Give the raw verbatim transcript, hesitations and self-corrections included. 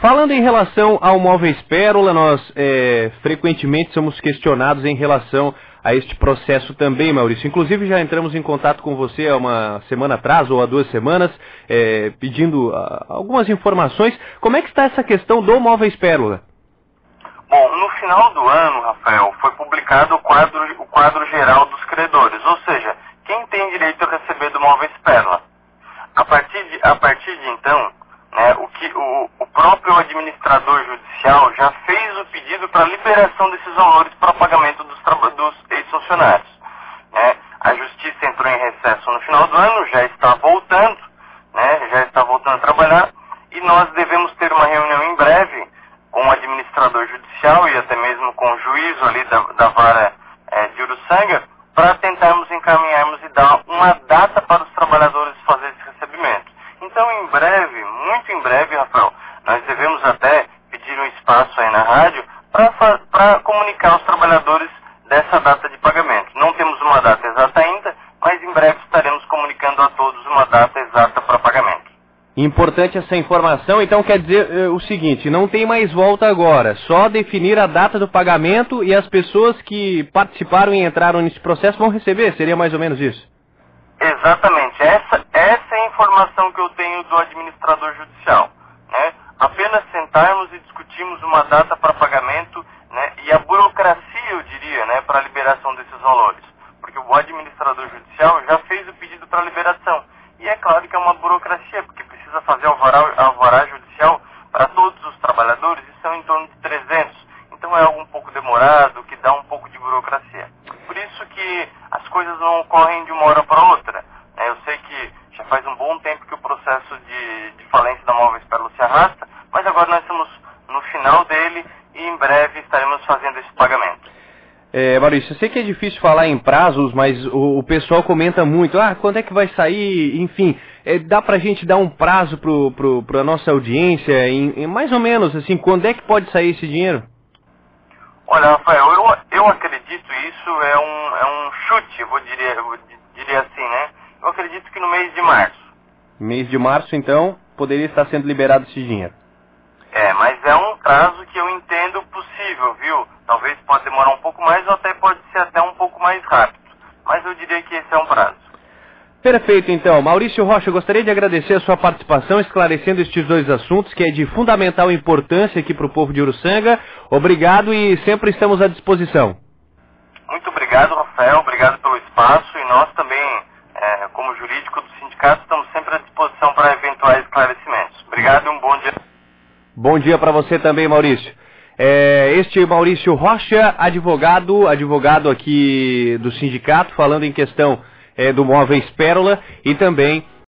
falando em relação ao Móveis Pérola, nós é, frequentemente somos questionados em relação a este processo também, Maurício. Inclusive já entramos em contato com você há uma semana atrás ou há duas semanas, é, pedindo a, algumas informações. Como é que está essa questão do Móveis Pérola? Bom, no final do ano, Rafael, foi publicado o quadro, o quadro geral dos credores, ou seja, quem tem direito a receber do Móveis Pérola. A partir de, a partir de então, né, o, que, o, o próprio administrador judicial já fez o pedido para liberação desses valores para pagamento dos, dos ex-funcionários. Né. A justiça entrou em recesso no final do ano, já está voltando, né, já está voltando a trabalhar, e nós devemos ter uma reunião em breve com o administrador judicial e até mesmo com o juízo ali da, da vara é, de Uruçanga, para tentarmos encaminharmos e dar uma data para os trabalhadores fazer esse recebimento. Então, em breve, muito em breve, Rafael, nós devemos até pedir um espaço aí na rádio para comunicar aos trabalhadores dessa data de pagamento. Não temos uma data exata ainda, mas em breve estaremos comunicando a todos uma data exata para pagamento. Importante essa informação, então quer dizer uh, o seguinte, não tem mais volta agora, só definir a data do pagamento e as pessoas que participaram e entraram nesse processo vão receber, seria mais ou menos isso? Exatamente, essa, essa é a informação que eu tenho do administrador judicial, né? Apenas sentarmos e discutirmos uma data para pagamento, né? E a burocracia, eu diria, né? Para a liberação desses valores, porque o administrador judicial já fez o pedido para liberação, e é claro que é uma burocracia, porque precisa fazer alvará, alvará judicial para todos os trabalhadores, e são em torno de trezentos, então é algo um pouco demorado, que dá um pouco de burocracia. Por isso que as coisas não ocorrem de uma hora para outra. Né? Eu sei que já faz um bom tempo que o processo de, de falência da Móveis Pérola se arrasta, mas agora nós estamos no final dele e em breve estaremos fazendo esse pagamento. É, Maurício, eu sei que é difícil falar em prazos, mas o, o pessoal comenta muito, ah, quando é que vai sair, enfim, é, dá pra gente dar um prazo pro, pro, pra nossa audiência, em, em mais ou menos, assim, quando é que pode sair esse dinheiro? Olha, Rafael, eu, eu acredito, isso é um, é um chute, eu vou diria, eu diria assim, né? Eu acredito que no mês de março. Mês de março, então, poderia estar sendo liberado esse dinheiro. É, mas é um prazo que eu entendo possível, viu? Talvez pode demorar um pouco mais ou até pode ser até um pouco mais rápido. Mas eu diria que esse é um prazo. Perfeito, então. Maurício Rocha, eu gostaria de agradecer a sua participação, esclarecendo estes dois assuntos, que é de fundamental importância aqui para o povo de Uruçanga. Obrigado e sempre estamos à disposição. Muito obrigado, Rafael. Obrigado pelo espaço. E nós também, é, como jurídico do sindicato, estamos sempre à disposição para eventuais esclarecimentos. Obrigado e um bom dia. Bom dia para você também, Maurício. É, este é Maurício Rocha, advogado, advogado aqui do sindicato, falando em questão é, do Móveis Pérola e também